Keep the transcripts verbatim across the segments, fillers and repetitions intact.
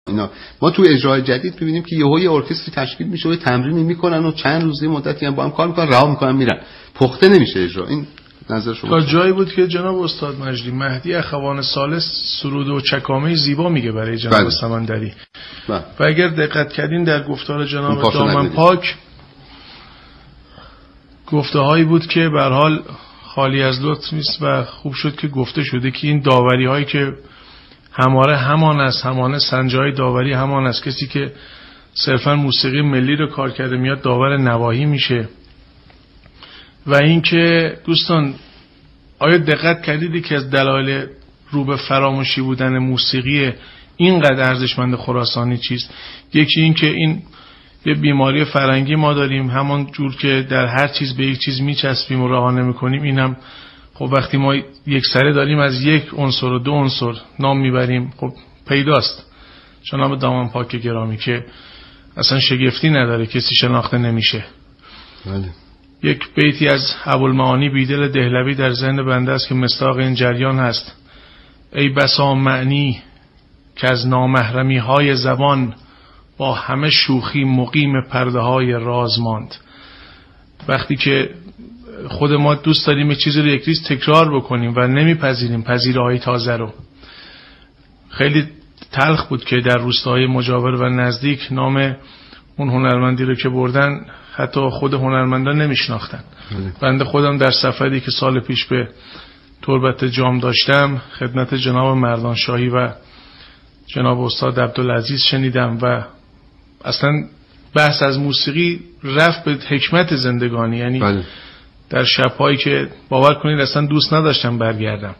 اینا ما تو اجرای جدید می‌بینیم که یهو یه ارکستری تشکیل میشه و تمرین میکنن و چند روزی مدتی هم با هم کار میکنن، رها میکنن میرن، پخته نمیشه اجرا. این نظر شما؟ تا جایی بود که جناب استاد مجدی مهدی اخوان ثالث سرود و چکامه زیبا میگه برای جناب سمندری. و اگر دقت کردین در گفتار جناب دامن پاک گفته هایی بود که به هر حال خالی از لطف نیست و خوب شد که گفته شده که این داوری هایی که هماره همان است، همانه سنجای داوری همان است، کسی که صرفا موسیقی ملی رو کار کرده میاد داور نواحی میشه. و اینکه دوستان آیا دقت کردید که از دلایل رو به فراموشی بودن موسیقی اینقدر ارزشمند خراسانی چیست؟ یکی این که این یه بیماری فرنگی ما داریم، همون جور که در هر چیز به یک چیز میچسبیم و رها نمی‌کنیم، اینم خب وقتی ما یک سره داریم از یک عنصر و دو عنصر نام میبریم خب پیداست. جناب دامن پاک گرامی که اصلا شگفتی نداره کسی شناخته نمیشه. بله. یک بیتی از ابوالمعانی بیدل دهلوی در ذهن بنده است که مصداق این جریان هست: ای بسا معنی که از نامحرمی های زبان با همه شوخی مقیم پرده های راز ماند. وقتی که خود ما دوست داریم یک چیزی رو یک ریز تکرار بکنیم و نمیپذیریم پذیره های تازه رو. خیلی تلخ بود که در روستاهای مجاور و نزدیک نام اون هنرمندی رو که بردن حتی خود هنرمندان نمیشناختن. بنده خودم در سفری که سال پیش به تربت جام داشتم خدمت جناب مردانشاهی و جناب استاد عبدالعزیز شنیدم و اصلا بحث از موسیقی رفت به حکمت زندگانی. یعنی بله. در شب‌هایی که باور کنید اصلا دوست نداشتم برگردم،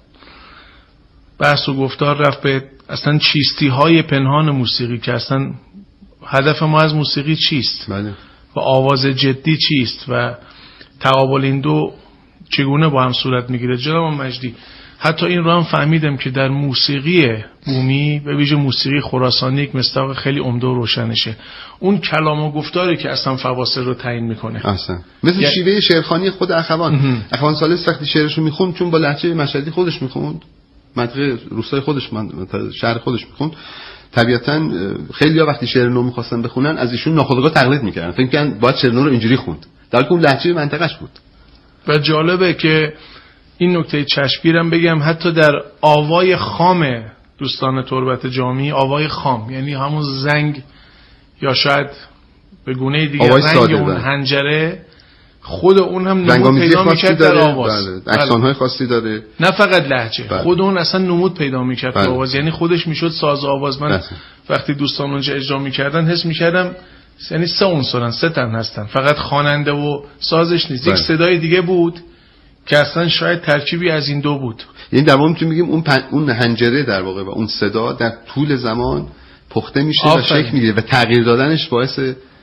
بحث و گفتار رفت به اصلا چیستی های پنهان موسیقی که اصلا هدف ما از موسیقی چیست بله. و آواز جدی چیست و تقابل این دو چگونه با هم صورت میگیره. جناب مجدی حتی این رو هم فهمیدم که در موسیقی بومی به ویژه موسیقی خراسانی یک مصداق خیلی عمده و روشنشه، اون کلام و گفتاری که اصلا فواصل رو تعیین میکنه. اصلا مثل یا... شیوه شعرخوانی خود اخوان. اخوان ثالث وقتی شعرش رو میخوند چون با لهجه مشهدی خودش میخوند، منطقه روستای خودش، شهر خودش میخوند، طبیعتا خیلی‌ها وقتی شعر نو می‌خواستن بخونن از ایشون ناخودآگاه تقلید می‌کردن، فکر می‌کردن باید شعر نو رو اینجوری خوند، در حالی که اون لهجه منطقه‌اش بود. و جالبه که این نکته چشمگیرم بگم حتی در آوای خام دوستان تربت جامی، آوای خام یعنی همون زنگ یا شاید به گونه دیگه رنگ اون حنجره، خود اون هم نمود پیدا می‌کرد در آواز. بله. اکسان‌های خاصی داره، نه فقط لهجه. بله. خود اون اصلا نمود پیدا می‌کرد در آواز، یعنی خودش میشد ساز آواز. من بله. وقتی دوستان اونجا اجرا می‌کردن حس می‌کردم یعنی سه عنصرن، سه تن هستن، فقط خواننده و سازش نیست. بله. یک صدای دیگه بود که اصلا شاید ترکیبی از این دو بود. یعنی در واقع میتونیم بگیم اون پن... اون حنجره در واقع و اون صدا در طول زمان پخته میشه و شکل میگیره و تغییر دادنش باعث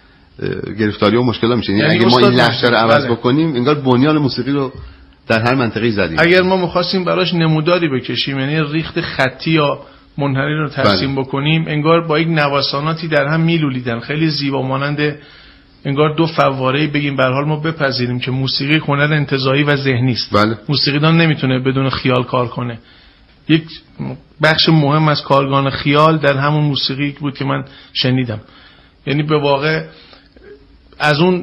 گرفتاری و مشکل میشه. یعنی, یعنی اگه ما این لهجه رو عوض بله. بکنیم انگار بنیان موسیقی رو در هر منطقه‌ای زدیم. اگر ما می‌خواستیم براش نموداری بکشیم، یعنی ریخت خطی یا منحنی رو ترسیم بله. بکنیم، انگار با یک نوساناتی در هم میلولیدن، خیلی زیبا مانند انگار دو فواره‌ای بگیم. به هر حال ما بپذیریم که موسیقی هنر انتزاعی و ذهنی است. بله. موسیقیدان نمیتونه بدون خیال کار کنه. یک بخش مهم از کارگان خیال در همون موسیقی بود که من شنیدم. یعنی به واقع از اون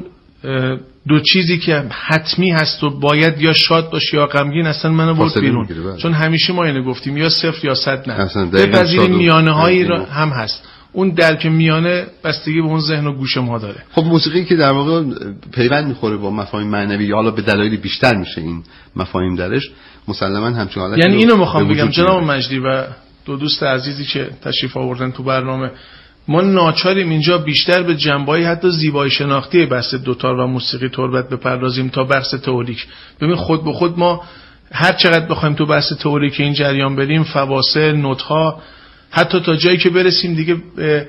دو چیزی که حتمی هست و باید یا شاد باشی یا غمگین اصلا منو برد بیرون. چون همیشه ما اینو گفتیم یا صفر یا صد نه. بپذیریم میانه هایی رو هم هست. اون درک میانه بستگی به اون ذهن و گوش ما داره. خب موسیقی که در واقع پیوند میخوره با مفاهیم معنوی یا حالا به دلایلی بیشتر میشه این مفاهیم درش، مسلما همچون حالت. یعنی اینو میخوام بگم جناب مجدی و دو دوست عزیزی که تشریف آوردن تو برنامه، ما ناچاریم اینجا بیشتر به جنبه‌های حتی زیبایی شناختی بحث دوتار و موسیقی تربت بپردازیم تا بحث تئوریک. ببین خود به خود ما هر چقدر بخوایم تو بحث تئوریک این جریان بریم، فواصل، نوت‌ها، حتی تا جایی که برسیم دیگه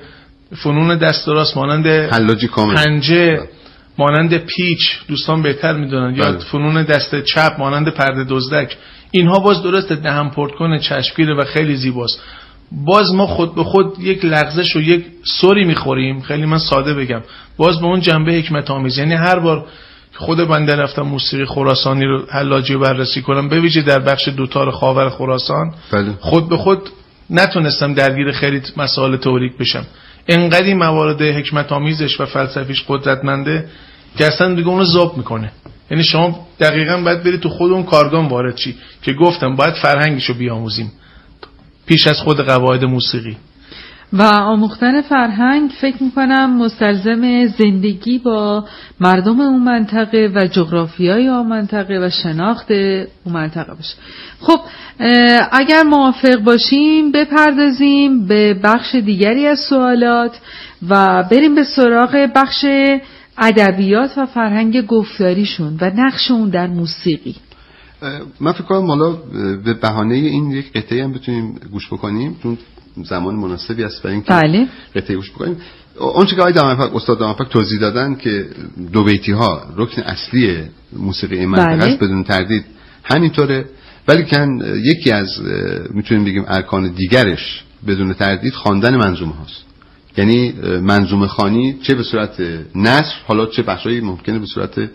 فنون دست راست مانند حلاجی کامل، پنجه مانند پیچ، دوستان بهتر میدونن، یا فنون دست چپ مانند پرده دزدک، اینها باز درسته دهن پرت کنه، چشمگیره و خیلی زیباست. باز ما خود به خود یک لغزش و یک سوری میخوریم. خیلی من ساده بگم، باز به اون جنبه حکمت آمیز، یعنی هر بار خود بنده رفتم موسیقی خراسانی رو حلاجی رو بررسی کنم، به ویژه در بخش دوتار خاور خراسان، بله. خود به خود نتونستم درگیر خیلی مسائل تئوریک بشم. انقدر این موارد حکمت آمیزش و فلسفیش قدرتمنده که اصلا دیگه اونو ذوب میکنه. یعنی شما دقیقاً باید برید تو خود اون کارگاه وارد چی که گفتم باید فرهنگشو بیاموزیم پیش از خود قواعد موسیقی. و آموختن فرهنگ فکر میکنم مستلزم زندگی با مردم اون منطقه و جغرافیای اون منطقه و شناخت اون منطقه باشه. خب اگر موافق باشیم بپردازیم به بخش دیگری از سوالات و بریم به سراغ بخش ادبیات و فرهنگ گفتاریشون و نقش اون در موسیقی. من فکر کنم حالا به بهانه این یک قطعه هم بتونیم گوش بکنیم چون زمان مناسبی است برای اینکه بله. قطعه گوش بکنیم. اون چیزی که آقای دامنپک استاد دامنپک توضیح دادن که دو بیتی ها رکن اصلی موسیقی منطقه بله. است بدون تردید همینطوره، ولی کن یکی از میتونیم بگیم ارکان دیگرش بدون تردید خواندن منظومه هاست. یعنی منظومه خوانی چه به صورت نثر حالا چه بخشایی ممکنه به صورت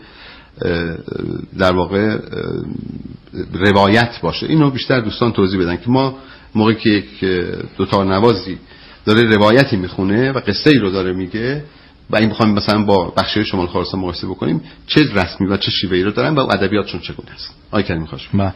در واقع روایت باشه. اینو بیشتر دوستان توضیح بدن که ما موقعی که یک دوتار نوازی داره روایتی میخونه و قصه ای رو داره میگه و این بخوایم مثلا با بخشای شمال خراسان مقایسه بکنیم چه رسمی و چه شیوهی رو دارن و ادبیاتشون چگونه است. آقای کریمی خواهش با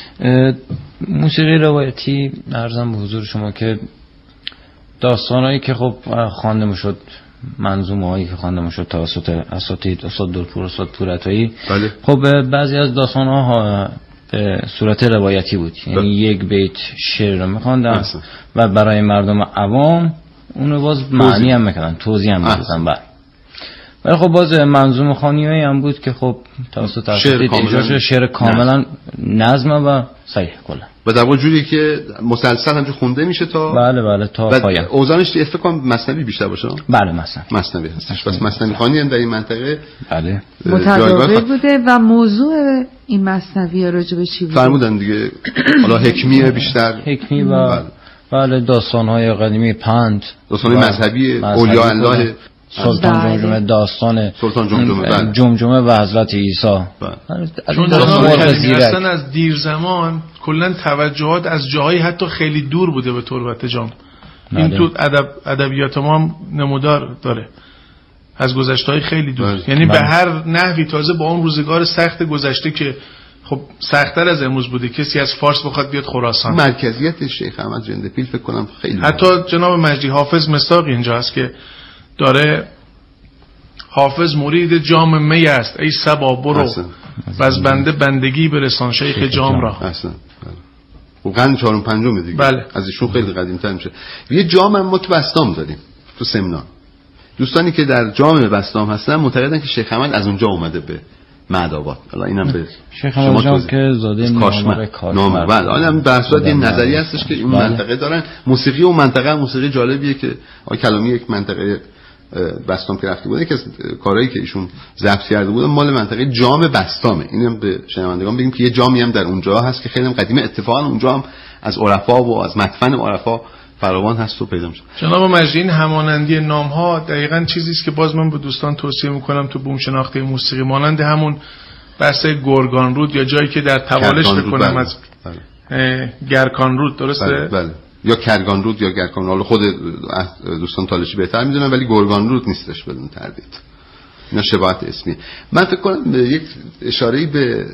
موسیقی روایتی عرضم به حضور شما که داستانایی که خب خوانده میشد، منظومه هایی که خوانده میشد توسط اساتید استاد دورپور استاد پورعطایی، بله. خب بعضی از داستان ها به صورت روایتی بود، یعنی یک بیت شعر رو میخواندن و برای مردم عوام اون رو باز معنی هم میکردن، توضیح هم میدادن. بعد ولی خب باز منظومه خوانیایی هم بود که خب توسط اساتید اجرا شده، شعر کاملا نظمه و صحیح کلا و در واقع جوری که مسلسل همونجوری خونده میشه تا بله بله تا پایان. اوزانش فکر کنم مثنوی بیشتر باشه. بله مثنوی مثنوی هستش. پس مثنوی خوانی هم در این منطقه بله متداول بوده. و موضوع این مثنوی راجع به چی بود؟ فرمودن دیگه حالا حکمیه بیشتر حکمی و بله, بله داستان‌های قدیمی پند، داستان‌های مذهبی اولیاء الله، سلطان جمجمه، داستان سلطان جمجمه جمجمه و حضرت عیسی. چون اصلا از دیر زمان کلا توجهات از جاهای حتی خیلی دور بوده به تربت جام. این تو ادب ادبیات ما هم نمودار داره از گذشته‌های خیلی دور. بله. یعنی بله. به هر نحوی تازه با اون روزگار سخت گذشته که خب سخت‌تر از امروز بوده کسی از فارس بخواد بیاد خراسان. مرکزیت شیخ احمد جندپیل فکر کنم خیلی حتی بوده. جناب مجدی حافظ مصداقی اینجا هست که داره حافظ مرید جام می است ای صبا برو و از بنده بندگی برسان شیخ جام را. اصلا و قرن چهارم پنجم دیگه. بله. از ایشون خیلی قدیم‌تر میشه. یه جام هم ما تو بسطام داریم تو سمنان. دوستانی که در جام بسطام هستن معتقدن که شیخ احمد از اونجا اومده به معدآباد. حالا اینم به شیخ احمد که زاده نامور نامور. بله حالا هم در صورت این نظریه هستش که این منطقه دارن موسیقی و منطقه موسیقی جالبیه که آقای کلامی یک منطقه بسطام که رفته بوده، یکی از کارهایی که ایشون ضبط کرده بودن مال منطقه جام بسطامه. اینم به شنوندگان بگیم که یه جامی هم در اونجا هست که خیلی هم قدیمه، اتفاقا اونجا هم از عرفا و از مدفن عرفا فراوان هست و پیدا میشه. جناب مجدی همانندی نام ها دقیقاً چیزی است که باز من به دوستان توصیه میکنم تو بوم شناخته موسیقی، مانند همون بحث گرگان رود یا جایی که در توالش بکنم از بله. گرکان رود، درسته؟ بله, بله. یا کرگان رود یا گرکان، حالا خود دوستان تالشی بهتر میدونن، ولی گرگان رود نیستش بدون تردید. اینا شباهت اسمی. من فکر کنم یک اشاره‌ای به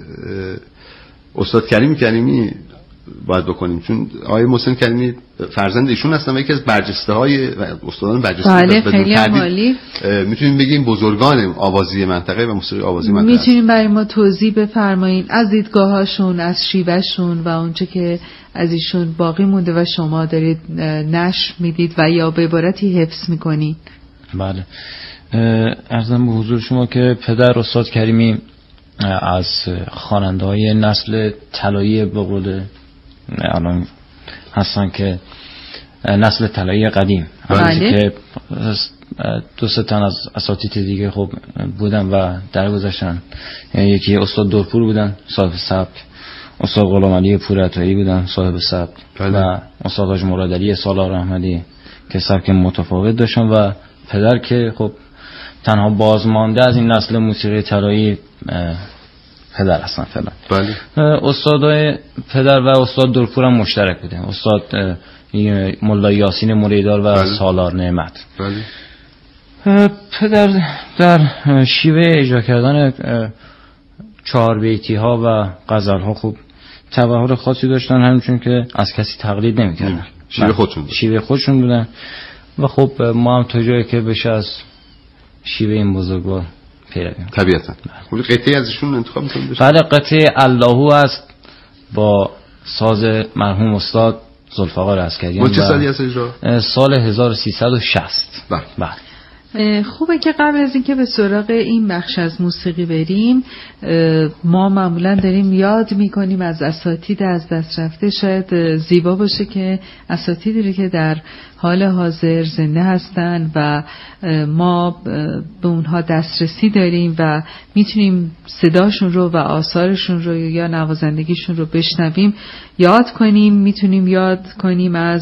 استاد کریم کریمی باید بکنیم، چون آقای محسن کریمی فرزند ایشون هستن و یکی از برجسته و استادان برجسته بله خیلی عالی. میتونیم بگیم بزرگان آوازی منطقه و موسیقی آوازی منطقه. میتونیم برای ما توضیح بفرمایید از دیدگاهاشون، از شیوهشون و اونچه که از ایشون باقی مونده و شما دارید نشر میدید و یا به عبارتی حفظ میکنید؟ بله عرضم به حضور شما که پدر استاد کریمی از خواننده‌های نسل طلایی به قول الان هستن که نسل طلایی قدیم، بله. که دو سه تن از اساتید دیگه خب بودن و درگذشتن. یعنی یکی استاد دورپور بودن صاحب سبک، استاد غلامعلی پورعطایی بودن صاحب سبک، بله. و استاد حاج مرادعلی سالار احمدی که سبک متفاوت داشتن و پدر که خب تنها بازمانده از این نسل موسیقی طلایی پدر هستن فعلا. بله. استادای پدر و استاد دورپور هم مشترک بوده. استاد ملا یاسین مریدار و بله. سالار نعمت. بله. پدر در شیوه اجرا کردن چهار بیتی ها و غزل ها خوب تبحر خاصی داشتن، همچون که از کسی تقلید نمی‌کردن. شیوه خودشون بودن. شیوه خودشون بودن و خب ما هم تا جایی که بشه از شیوه این بزرگوار پیروی می‌کنیم. طبیعتاً. خب قطعه ازشون انتخاب می‌کنید؟ بله، قطعه اللهو است با ساز مرحوم استاد ذوالفقار عسکریان. چه سالی هست اجرا؟ سال هزار و سیصد و شصت. بله. بله. خوبه که قبل از اینکه به سراغ این بخش از موسیقی بریم، ما معمولا داریم یاد میکنیم از اساتید از دست رفته. شاید زیبا باشه که اساتیدی رو که در حال حاضر زنده هستن و ما به اونها دسترسی داریم و میتونیم صداشون رو و آثارشون رو یا نوازندگیشون رو بشنویم یاد کنیم. میتونیم یاد کنیم از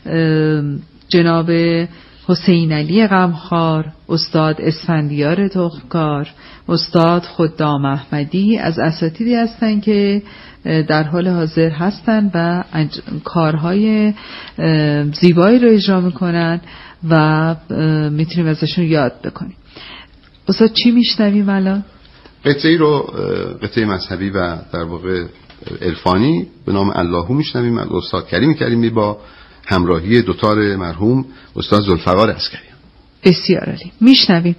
جناب حسین علی غمخوار، استاد اسفندیار تخمکار، استاد خدام احمدی، از اساتیدی هستن که در حال حاضر هستن و کارهای زیبایی رو اجرا میکنن و میتونیم ازشون یاد بکنیم. استاد چی میشنویم الان؟ قطعی رو قطعه مذهبی و در واقع عرفانی به نام اللهو میشنویم از استاد کریم کریمی با همراهی دوتار مرحوم استاد ذوالفقار عسکریان. بسیار عالی، میشنویم.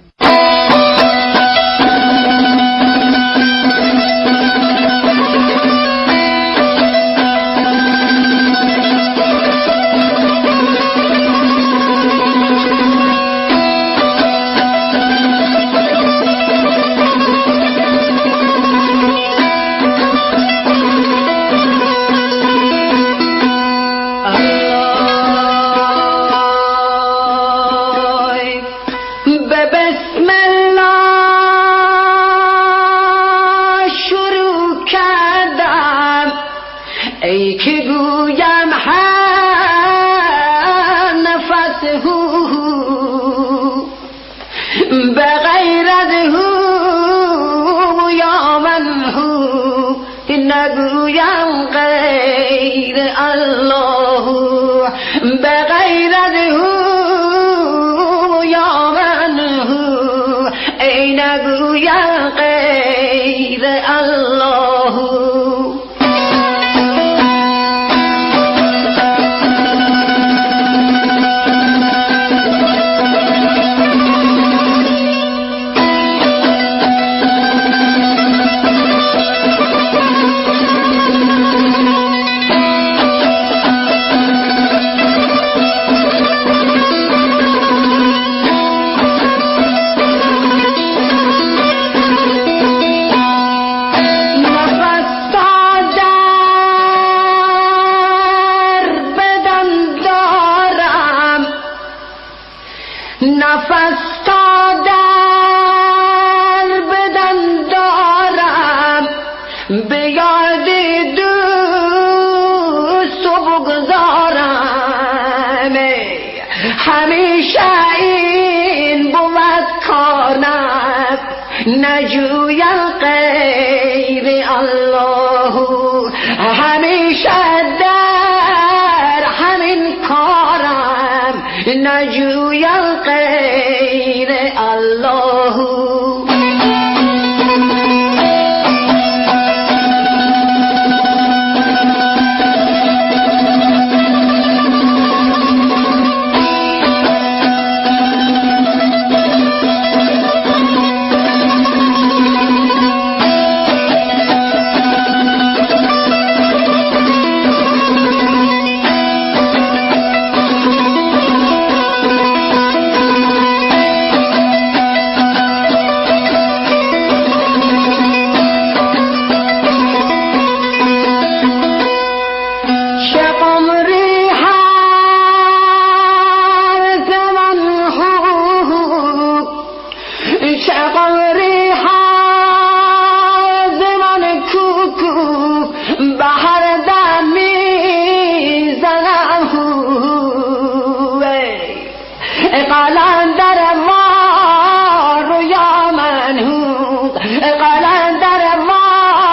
قلندر ما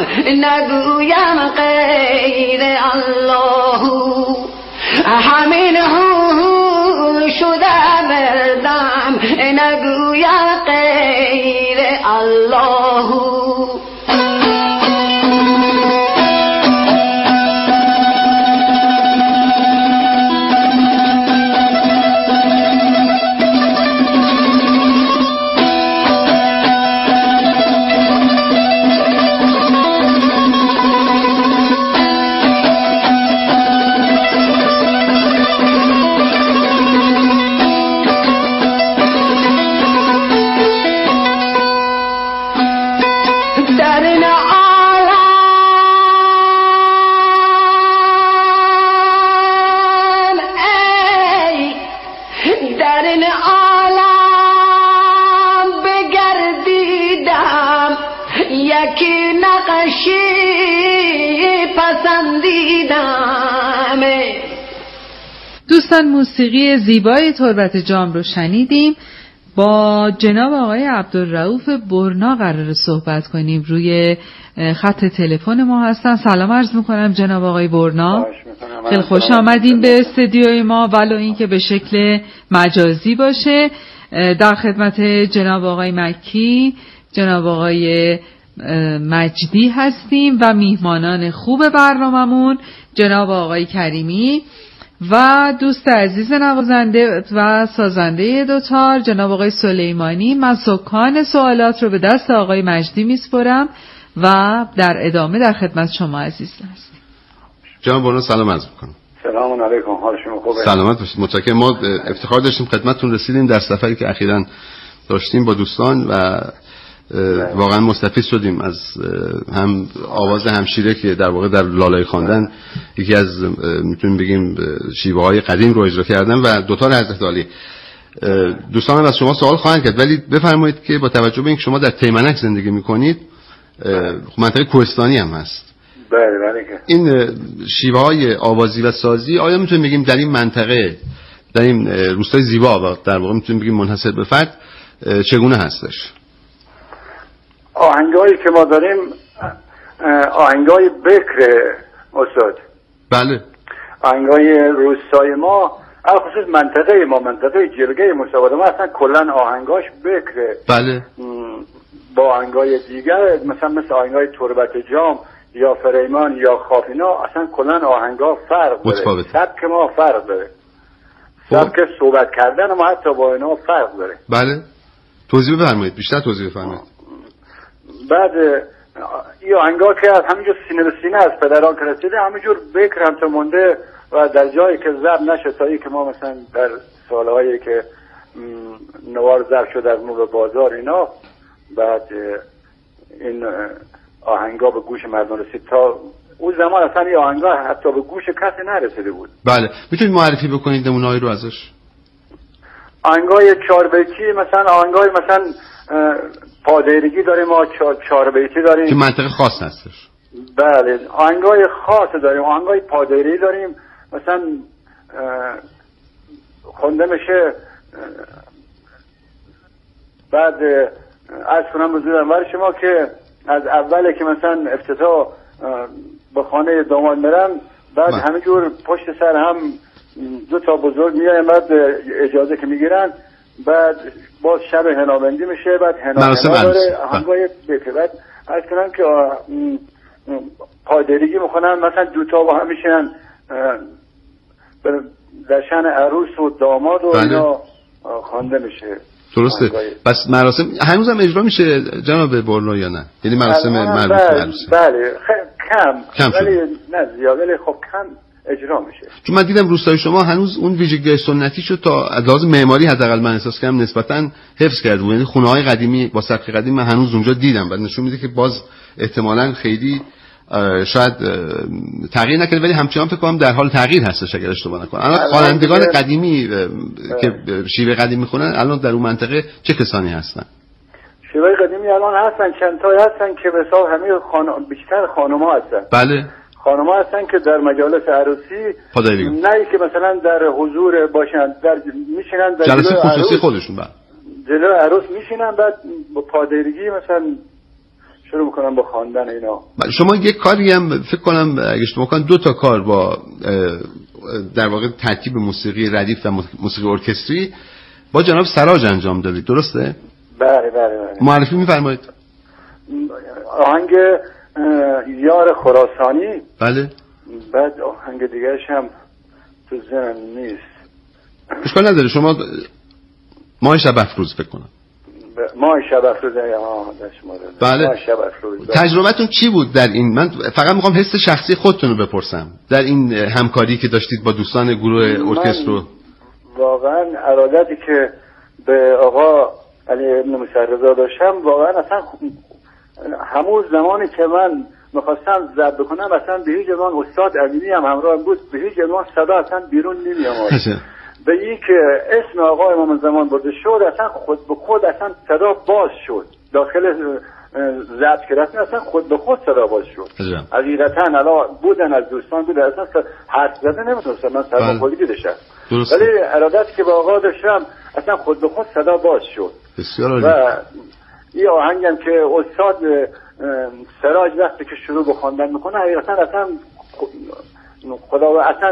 نگویم غیر الله همین هو شده بردم نگویم غیر الله دوستان موسیقی زیبای تربت جام رو شنیدیم. با جناب آقای عبدالرؤوف برنا قرار صحبت کنیم. روی خط تلفن ما هستن. سلام عرض میکنم جناب آقای برنا. خیلی خوش آمدین به استودیوی ما، ولو این که به شکل مجازی باشه. در خدمت جناب آقای مکی، جناب آقای مجدی هستیم و میهمانان خوب برناممون جناب آقای کریمی و دوست عزیز نوازنده و سازنده دوتار جناب آقای سلیمانی. من سکان سوالات رو به دست آقای مجدی میسپرم و در ادامه در خدمت شما عزیز هستیم. جناب برنا سلام عرض می‌کنم. سلام علیکم، حال شما خوبه؟ سلامت باشید. متشکرم. ما افتخار داشتیم خدمتتون رسیدیم در سفری که اخیراً داشتیم با دوستان و واقعا مستفید شدیم از هم آواز همشیره که در واقع در لالای خواندن یکی از میتونیم بگیم شیوه های قدیم رو اجرا کردن و دوتار حضرت عالی. دوستان از شما سوال خواهند کرد، ولی بفرمایید که با توجه به اینکه شما در تیمنک زندگی میکنید، منطقه کوهستانی هم هست، بله بله، این شیوه های آوازی و سازی آیا میتونیم بگیم در این منطقه، در این روستای زیبا و در واقع میتونیم بگیم منحصر به فرد چگونه هستش؟ آهنگایی که ما داریم آهنگای بکر استاد. بله. آهنگای روستای ما، على خصوص منطقه ما، منطقه جلگه مصابات ما اصلا کلن آهنگاش بکره. بله. با آهنگای دیگر مثلا مثل آهنگای تربت جام یا فریمان یا خافینا اصلا کلن آهنگا فرق داره. سبک ما فرق داره. سبک صحبت کردن ما حتی با اینا فرق داره. بله. توضیح بفرمایید، بیشتر توضیح بفرمایید. بعد این آهنگا که از همینجور سینه به سینه از پدران که رسیده همینجور بکر هم تا مونده و در جایی که ضرب نشه تا ای که ما مثلا در سالهایی که نوار ضرب شده از نور بازار اینا، بعد این آهنگا به گوش مردم رسید. تا اون زمان اصلا این آهنگا حتی به گوش کسی نرسیده بود. بله. میتونید معرفی بکنید نمونه‌ای رو ازش؟ آهنگای چهار بیتی، مثلا آهنگای مثلا پادریگی داریم، ما چهار بیتی داریم که منطقه خاص هستش. بله. آهنگای خاص داریم، آهنگای پادری داریم، مثلا خونده میشه. بعد از کنم بزرگم برای شما که از اوله که مثلا افتتاح به خانه داماد میرم، بعد همینجور پشت سر هم دو تا بزرگ میایم، بعد اجازه که میگیرن، بعد باز شب هنابندی میشه، بعد هنا داره آهنگای بکر. بعد از کنم که پادریگی میخونن، مثلا دوتا با هم میشن در شأن عروس و داماد و اینا خوانده میشه. درسته. پس مراسم هنوز هم اجرا میشه جناب برنا یا نه؟ یعنی مراسم مربوط به عروسی؟ بله کم کم ولی نه زیاد، ولی خب کم اجرا میشه. چون من دیدم روستای شما هنوز اون ویژگی سنتی شو تا از لحاظ معماری حداقل من احساس کردم نسبتاً حفظ کرده بود. یعنی خونه‌های قدیمی با سبک قدیم من هنوز اونجا دیدم و نشون میده که باز احتمالاً خیلی شاید تغییر نکنه، ولی همچنان فکر کنم در حال تغییر هستش اگر اشتباه نکنم. الان خوانندگان قدیمی که شیوه قدیمی میخونن الان در اون منطقه چه کسانی هستن؟ شیوه قدیمی الان هستن چند تا هستن که به حساب همه خانم بیشتر خانم‌ها هستن. بله. خانم‌ها هستن که در مجالس عروسی پادریگی، نه که مثلا در حضور باشن، در میشینن در جلسه خصوصی خودشون، بعد جلو عروس میشینن، بعد با پادریگی مثلا شروع میکنم با خواندن اینا. شما یک کاری هم فکر کنم اگه اشتباه کنم دو تا کار با در واقع ترکیب موسیقی ردیف و موسیقی ارکستری با جناب سراج انجام دادید، درسته؟ بله بله بله. معرفی می‌فرمایید. آهنگ یار خراسانی. بله. بعد آهنگ دیگرش هم تو ذهنم نیست. اشکال نداره، شما ماه شب افروز فکر کنم. ماه شب افروز ها شما. بله. ماه شب افروز. تجربتون چی بود در این؟ من فقط میخوام حس شخصی خودتون رو بپرسم در این همکاری که داشتید با دوستان گروه ارکستر. واقعا ارادتی که به آقا علی ابن موسی رضا داشتم، واقعا اصلا همون زمانی که من میخواستم ضبط بکنم اصلا به هیچ عنوان استاد علیمی هم همراه بود، به هیچ عنوان صدا اصلا بیرون نمیامد. به این که اسم آقا امام زمان برده شد اصلا خود به خود اصلا صدا باز شد داخل ضبط کردن، اصلا خود به خود صدا باز شد. حقیقتا الا بودن از دوستان بود اصلا حرف زده نمیتونستم، من سرماخوردگی داشتم، ولی ارادتی که با آقا داشتم اصلا خود به خود صدا باز شد. بسیار عالی. و این آهنگم که استاد سراج وقتی که شروع به خواندن میکنه حقیقتا اصلا خدا اصلا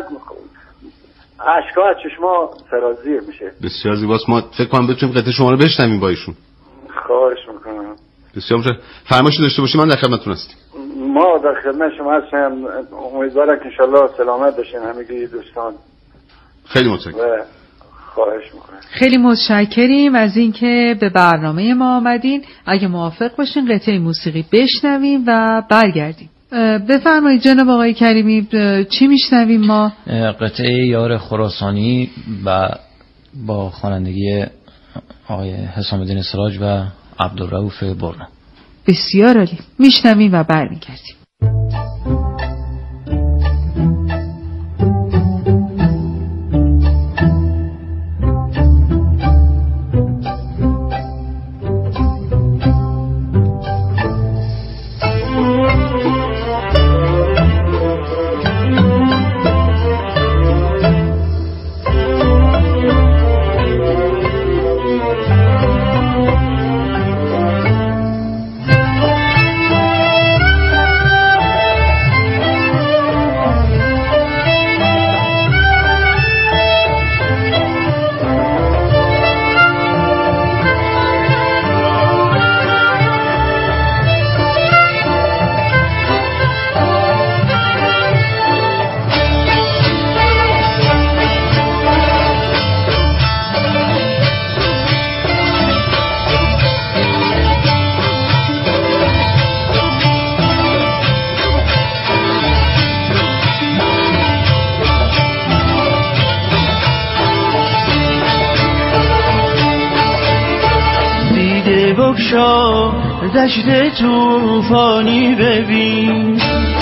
اشکا از چشما سرازیر میشه. بسیار زیباست. ما فکر کنم بتونیم قطعه شما رو بشنویم با ایشون. خواهش میکنم. بسیار ممنون. فرمایش داشته باشید، من در خدمتتون هستم. ما در خدمت شما هستیم، امیدوارم که انشالله سلامت باشین همگی دوستان. خیلی متشکرم. خواهش میکنم. خیلی متشکریم از اینکه به برنامه ما آمدین. اگه موافق باشین قطعه موسیقی بشنویم و برگردیم. بفرمایید جناب آقای کریمی، چی میشنویم ما؟ قطعه یار خراسانی و با خوانندگی آقای حسام الدین سراج و عبدالرؤوف برنا. بسیار عالی، میشنویم و برمیگردیم. بگشا دشت توفانی ببین،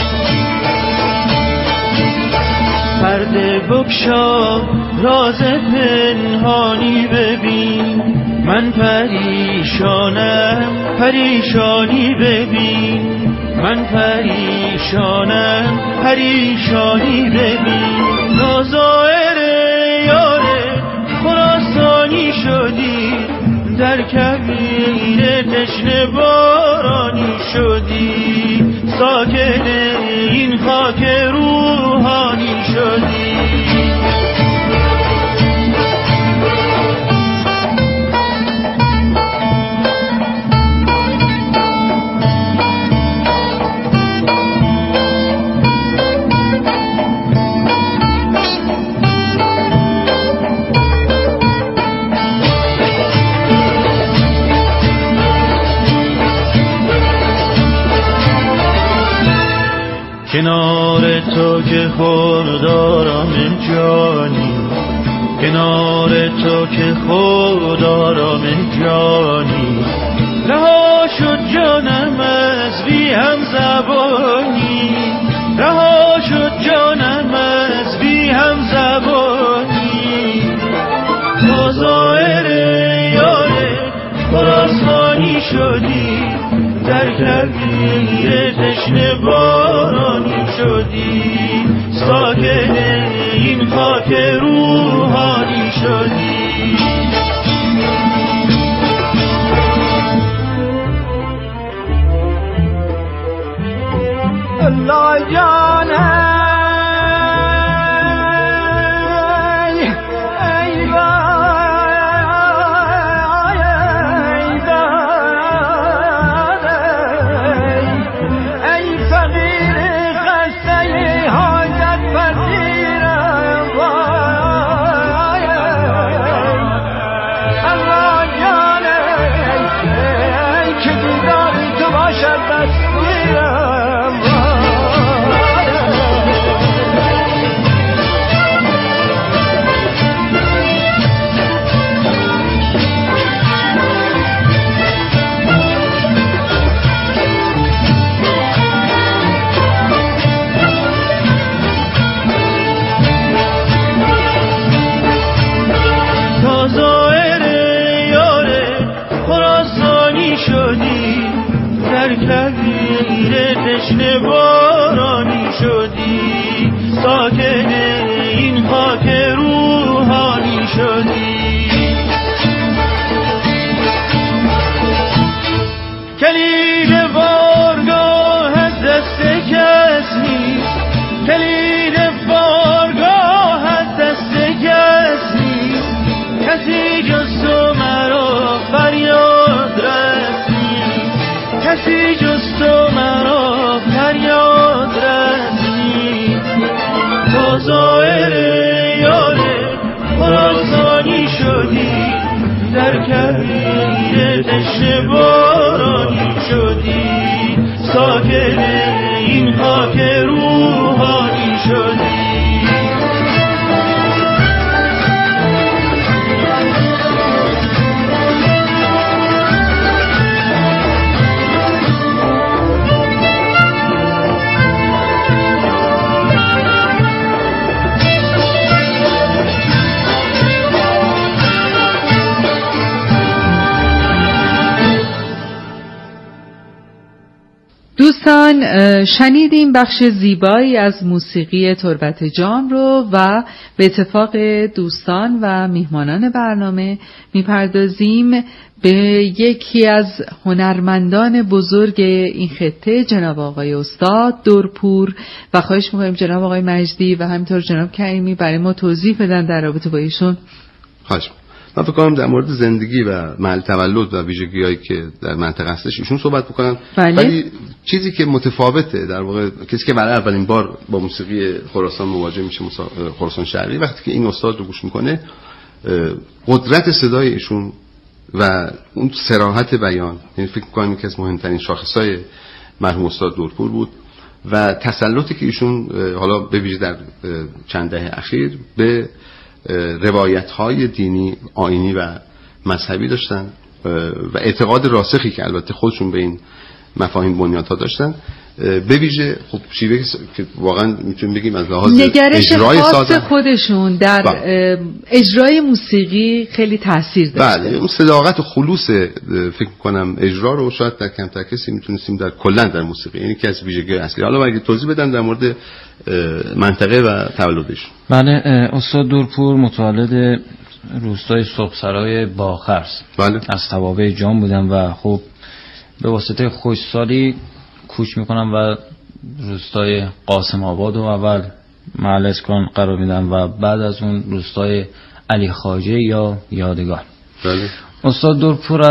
پرده بگشا راز پنهانی ببین، من پریشانم پریشانی ببین، من پریشانم پریشانی ببین، نازائر یار خراسانی شدی، در کبیر تشنه بارانی شدی، ساکن این خاک روحانی شدی. کنار تو که خودآرام جانی، کنار تو که خودآرام جانی، رها شد جانم از بی هم زبانی، رها شد جانم از بی هم زبانی، نازائر یار خراسانی شدی، در کبیر تشنه بارانی شدی، ساکن این خاک روحانی شدی. تشنه بارانی شدی، ساکن این خاک روحانی شدی. کلید بارگاه از دست کس نیست، کلید بارگاه از دست کس نیست، کسی جز تو مرا فریاد رس نیست، کسی جز تو مرا فریاد رس نیست. تو ظاهر یار خراسانی شدی، در کویر تشنه بارانی شدی، ساکن این خاک روحانی شدی. دوستان شنیدیم بخش زیبایی از موسیقی تربت جام رو و به اتفاق دوستان و میهمانان برنامه میپردازیم به یکی از هنرمندان بزرگ این خطه، جناب آقای استاد دورپور، و خواهش میکنیم جناب آقای مجدی و همینطور جناب کریمی برای ما توضیح بدن در رابطه با ایشون. خواهش من فکر کنم در مورد زندگی و محل تولد و ویژگی‌هایی که در منطقه هستش ایشون صحبت بکنن. بله. ولی چیزی که متفاوته در واقع کسی که برای اولین بار با موسیقی خراسان مواجه میشه، خراسان شرقی، وقتی که این استاد رو گوش میکنه قدرت صدای ایشون و اون صراحت بیان، یعنی فکر می‌کنم که از مهمترین شاخصهای مرحوم استاد دورپور بود و تسلطی که ایشون حالا به ویژه در چند دهه اخیر به روایت‌های دینی، آیینی و مذهبی داشتن و اعتقاد راسخی که البته خودشون به این مفاهیم بنیادها داشتن، به ویژه خب شیوه که واقعا میتونیم بگیم از لحاظ اجرای خاص خودشون در با. اجرای موسیقی خیلی تاثیر داشته. بله، اون صداقت و خلوص فکر کنم اجرا رو شاید در کمتر کسی میتونستیم در کلا در موسیقی، یعنی که از ویژگی اصلی. حالا اگه توضیح بدن در مورد منطقه و تولدش. بله، استاد دورپور متولد روستای صبحسرای باخرس، بله، از توابع جام بودن و خب به واسطه خوشسالی کوچ میکنم و روستای قاسم آباد و اول محل اسکان قرار میدن و بعد از اون روستای علی خواجه یا یادگار. بله. استاد دورپور